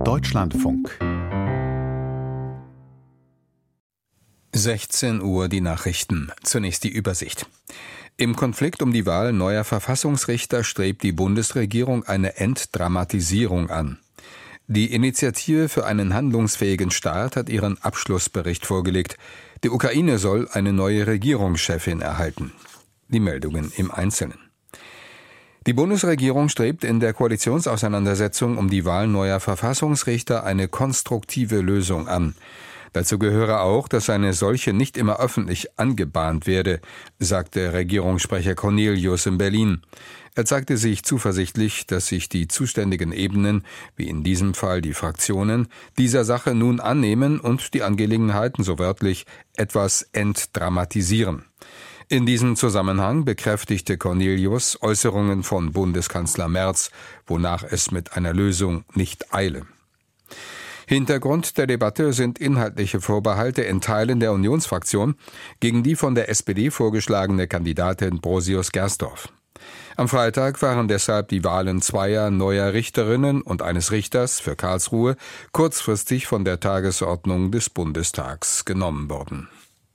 Deutschlandfunk. 16 Uhr die Nachrichten. Zunächst die Übersicht. Im Konflikt um die Wahl neuer Verfassungsrichter strebt die Bundesregierung eine Entdramatisierung an. Die Initiative für einen handlungsfähigen Staat hat ihren Abschlussbericht vorgelegt. Die Ukraine soll eine neue Regierungschefin erhalten. Die Meldungen im Einzelnen. Die Bundesregierung strebt in der Koalitionsauseinandersetzung um die Wahl neuer Verfassungsrichter eine konstruktive Lösung an. Dazu gehöre auch, dass eine solche nicht immer öffentlich angebahnt werde, sagte Regierungssprecher Cornelius in Berlin. Er zeigte sich zuversichtlich, dass sich die zuständigen Ebenen, wie in diesem Fall die Fraktionen, dieser Sache nun annehmen und die Angelegenheiten, so wörtlich, etwas entdramatisieren. In diesem Zusammenhang bekräftigte Cornelius Äußerungen von Bundeskanzler Merz, wonach es mit einer Lösung nicht eile. Hintergrund der Debatte sind inhaltliche Vorbehalte in Teilen der Unionsfraktion gegen die von der SPD vorgeschlagene Kandidatin Brosius-Gersdorf. Am Freitag waren deshalb die Wahlen zweier neuer Richterinnen und eines Richters für Karlsruhe kurzfristig von der Tagesordnung des Bundestags genommen worden.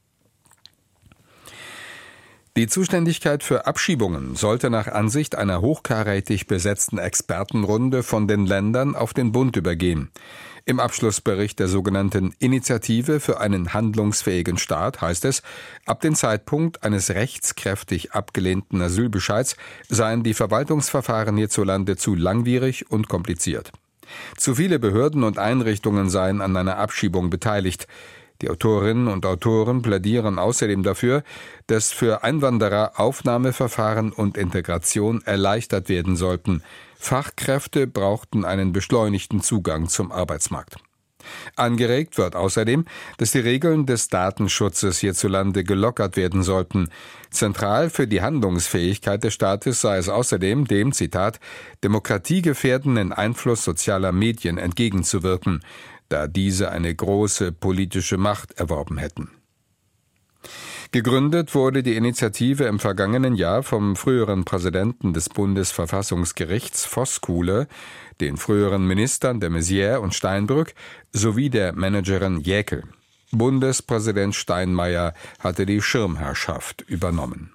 Die Zuständigkeit für Abschiebungen sollte nach Ansicht einer hochkarätig besetzten Expertenrunde von den Ländern auf den Bund übergehen. Im Abschlussbericht der sogenannten Initiative für einen handlungsfähigen Staat heißt es, ab dem Zeitpunkt eines rechtskräftig abgelehnten Asylbescheids seien die Verwaltungsverfahren hierzulande zu langwierig und kompliziert. Zu viele Behörden und Einrichtungen seien an einer Abschiebung beteiligt. Die Autorinnen und Autoren plädieren außerdem dafür, dass für Einwanderer Aufnahmeverfahren und Integration erleichtert werden sollten. Fachkräfte brauchten einen beschleunigten Zugang zum Arbeitsmarkt. Angeregt wird außerdem, dass die Regeln des Datenschutzes hierzulande gelockert werden sollten. Zentral für die Handlungsfähigkeit des Staates sei es außerdem, dem, Zitat, demokratiegefährdenden Einfluss sozialer Medien entgegenzuwirken, da diese eine große politische Macht erworben hätten. Gegründet wurde die Initiative im vergangenen Jahr vom früheren Präsidenten des Bundesverfassungsgerichts Voskuhle, den früheren Ministern de Maizière und Steinbrück sowie der Managerin Jäkel. Bundespräsident Steinmeier hatte die Schirmherrschaft übernommen.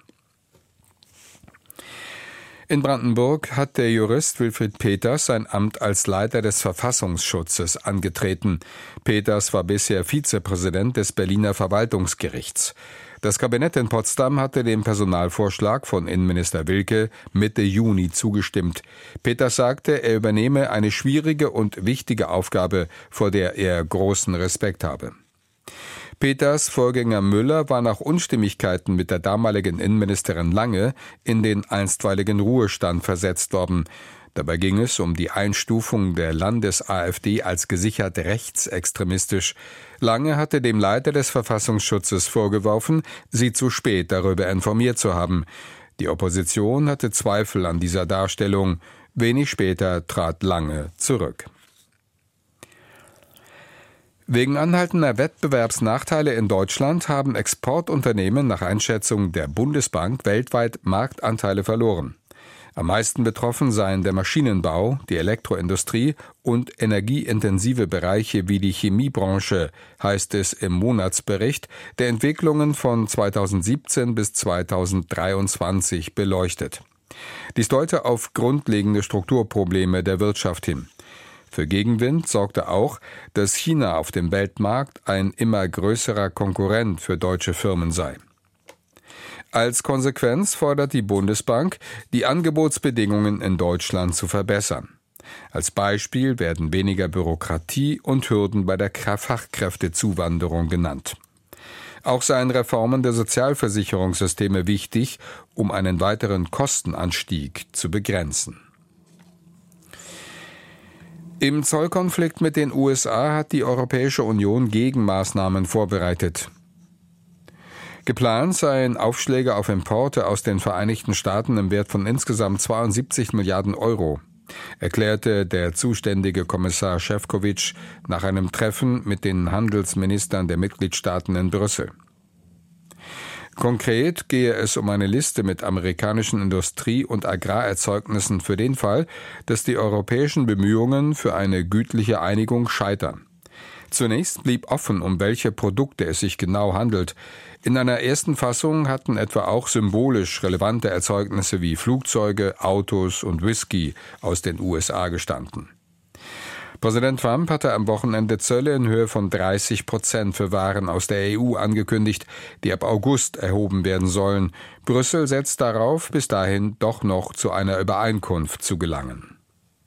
In Brandenburg hat der Jurist Wilfried Peters sein Amt als Leiter des Verfassungsschutzes angetreten. Peters war bisher Vizepräsident des Berliner Verwaltungsgerichts. Das Kabinett in Potsdam hatte dem Personalvorschlag von Innenminister Wilke Mitte Juni zugestimmt. Peters sagte, er übernehme eine schwierige und wichtige Aufgabe, vor der er großen Respekt habe. Peters Vorgänger Müller war nach Unstimmigkeiten mit der damaligen Innenministerin Lange in den einstweiligen Ruhestand versetzt worden. Dabei ging es um die Einstufung der Landes-AfD als gesichert rechtsextremistisch. Lange hatte dem Leiter des Verfassungsschutzes vorgeworfen, sie zu spät darüber informiert zu haben. Die Opposition hatte Zweifel an dieser Darstellung. Wenig später trat Lange zurück. Wegen anhaltender Wettbewerbsnachteile in Deutschland haben Exportunternehmen nach Einschätzung der Bundesbank weltweit Marktanteile verloren. Am meisten betroffen seien der Maschinenbau, die Elektroindustrie und energieintensive Bereiche wie die Chemiebranche, heißt es im Monatsbericht, der Entwicklungen von 2017 bis 2023 beleuchtet. Dies deute auf grundlegende Strukturprobleme der Wirtschaft hin. Für Gegenwind sorgte auch, dass China auf dem Weltmarkt ein immer größerer Konkurrent für deutsche Firmen sei. Als Konsequenz fordert die Bundesbank, die Angebotsbedingungen in Deutschland zu verbessern. Als Beispiel werden weniger Bürokratie und Hürden bei der Fachkräftezuwanderung genannt. Auch seien Reformen der Sozialversicherungssysteme wichtig, um einen weiteren Kostenanstieg zu begrenzen. Im Zollkonflikt mit den USA hat die Europäische Union Gegenmaßnahmen vorbereitet. Geplant seien Aufschläge auf Importe aus den Vereinigten Staaten im Wert von insgesamt 72 Milliarden Euro, erklärte der zuständige Kommissar Šefčovič nach einem Treffen mit den Handelsministern der Mitgliedstaaten in Brüssel. Konkret gehe es um eine Liste mit amerikanischen Industrie- und Agrarerzeugnissen für den Fall, dass die europäischen Bemühungen für eine gütliche Einigung scheitern. Zunächst blieb offen, um welche Produkte es sich genau handelt. In einer ersten Fassung hatten etwa auch symbolisch relevante Erzeugnisse wie Flugzeuge, Autos und Whisky aus den USA gestanden. Präsident Trump hatte am Wochenende Zölle in Höhe von 30% für Waren aus der EU angekündigt, die ab August erhoben werden sollen. Brüssel setzt darauf, bis dahin doch noch zu einer Übereinkunft zu gelangen.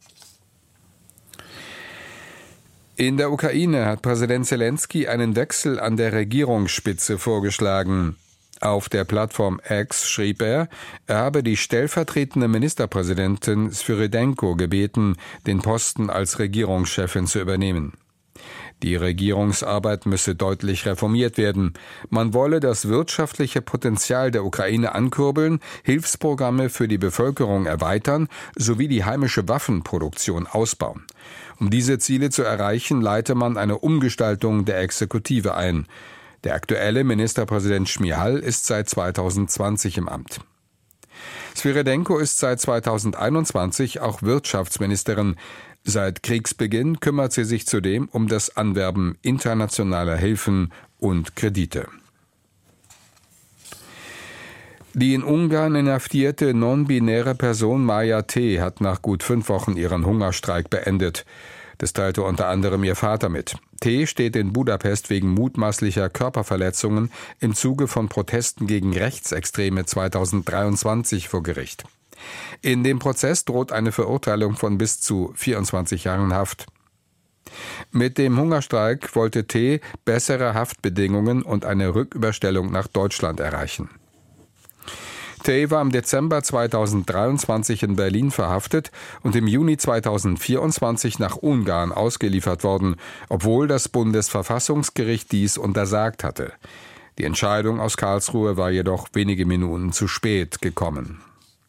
In der Ukraine hat Präsident Zelensky einen Wechsel an der Regierungsspitze vorgeschlagen. Auf der Plattform X schrieb er habe die stellvertretende Ministerpräsidentin Svyrydenko gebeten, den Posten als Regierungschefin zu übernehmen. Die Regierungsarbeit müsse deutlich reformiert werden. Man wolle das wirtschaftliche Potenzial der Ukraine ankurbeln, Hilfsprogramme für die Bevölkerung erweitern sowie die heimische Waffenproduktion ausbauen. Um diese Ziele zu erreichen, leite man eine Umgestaltung der Exekutive ein. Der aktuelle Ministerpräsident Šmyhal ist seit 2020 im Amt. Svyrydenko ist seit 2021 auch Wirtschaftsministerin. Seit Kriegsbeginn kümmert sie sich zudem um das Anwerben internationaler Hilfen und Kredite. Die in Ungarn inhaftierte non-binäre Person Maja T. hat nach gut 5 Wochen ihren Hungerstreik beendet. Das teilte unter anderem ihr Vater mit. T. steht in Budapest wegen mutmaßlicher Körperverletzungen im Zuge von Protesten gegen Rechtsextreme 2023 vor Gericht. In dem Prozess droht eine Verurteilung von bis zu 24 Jahren Haft. Mit dem Hungerstreik wollte T. bessere Haftbedingungen und eine Rücküberstellung nach Deutschland erreichen. T. war im Dezember 2023 in Berlin verhaftet und im Juni 2024 nach Ungarn ausgeliefert worden, obwohl das Bundesverfassungsgericht dies untersagt hatte. Die Entscheidung aus Karlsruhe war jedoch wenige Minuten zu spät gekommen.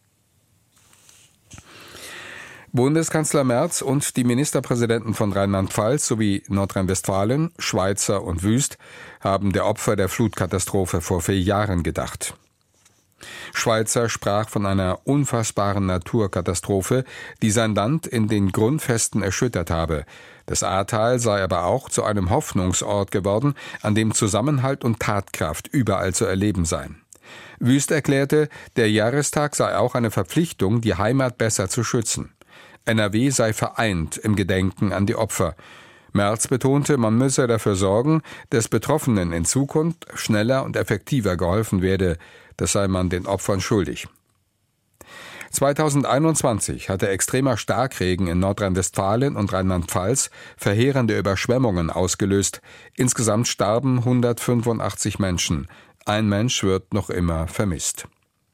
Bundeskanzler Merz und die Ministerpräsidenten von Rheinland-Pfalz sowie Nordrhein-Westfalen, Schweizer und Wüst haben der Opfer der Flutkatastrophe vor 4 Jahren gedacht. Schweizer sprach von einer unfassbaren Naturkatastrophe, die sein Land in den Grundfesten erschüttert habe. Das Ahrtal sei aber auch zu einem Hoffnungsort geworden, an dem Zusammenhalt und Tatkraft überall zu erleben seien. Wüst erklärte, der Jahrestag sei auch eine Verpflichtung, die Heimat besser zu schützen. NRW sei vereint im Gedenken an die Opfer. Merz betonte, man müsse dafür sorgen, dass Betroffenen in Zukunft schneller und effektiver geholfen werde. Das sei man den Opfern schuldig. 2021 hatte extremer Starkregen in Nordrhein-Westfalen und Rheinland-Pfalz verheerende Überschwemmungen ausgelöst. Insgesamt starben 185 Menschen. Ein Mensch wird noch immer vermisst.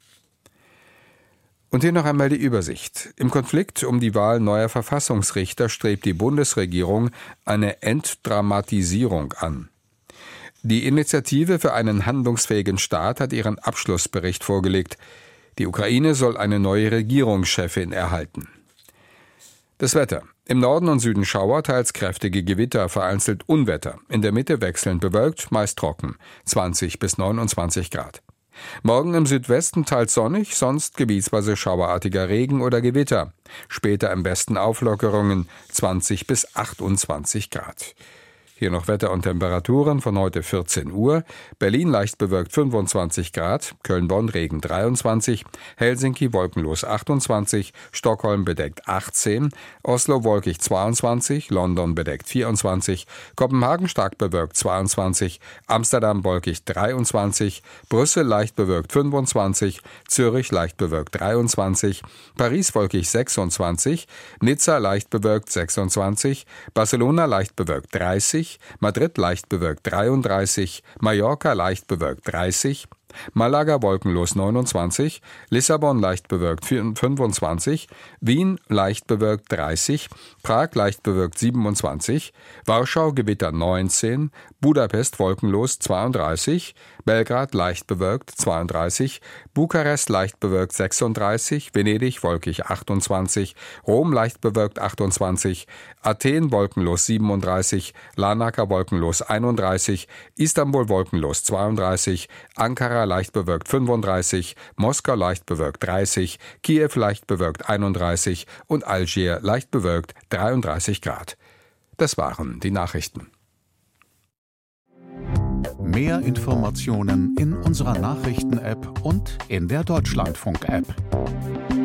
Und hier noch einmal die Übersicht. Im Konflikt um die Wahl neuer Verfassungsrichter strebt die Bundesregierung eine Entdramatisierung an. Die Initiative für einen handlungsfähigen Staat hat ihren Abschlussbericht vorgelegt. Die Ukraine soll eine neue Regierungschefin erhalten. Das Wetter. Im Norden und Süden Schauer, teils kräftige Gewitter, vereinzelt Unwetter. In der Mitte wechselnd bewölkt, meist trocken. 20 bis 29 Grad. Morgen im Südwesten teils sonnig, sonst gebietsweise schauerartiger Regen oder Gewitter. Später im Westen Auflockerungen, 20 bis 28 Grad. Hier noch Wetter und Temperaturen von heute 14 Uhr. Berlin leicht bewölkt 25 Grad, Köln-Bonn Regen 23, Helsinki wolkenlos 28, Stockholm bedeckt 18, Oslo wolkig 22, London bedeckt 24, Kopenhagen stark bewölkt 22, Amsterdam wolkig 23, Brüssel leicht bewölkt 25, Zürich leicht bewölkt 23, Paris wolkig 26, Nizza leicht bewölkt 26, Barcelona leicht bewölkt 30, Madrid leicht bewölkt 33, Mallorca leicht bewölkt 30, Malaga wolkenlos 29, Lissabon leicht bewölkt 25, Wien leicht bewölkt 30, Prag leicht bewölkt 27, Warschau Gewitter 19, Budapest wolkenlos 32, Belgrad leicht bewölkt 32, Bukarest leicht bewölkt 36, Venedig wolkig 28, Rom leicht bewölkt 28, Athen wolkenlos 37, Larnaca wolkenlos 31, Istanbul wolkenlos 32, Ankara Ankara leicht bewölkt 35, Moskau leicht bewölkt 30, Kiew leicht bewölkt 31 und Algier leicht bewölkt 33 Grad. Das waren die Nachrichten. Mehr Informationen in unserer Nachrichten-App und in der Deutschlandfunk-App.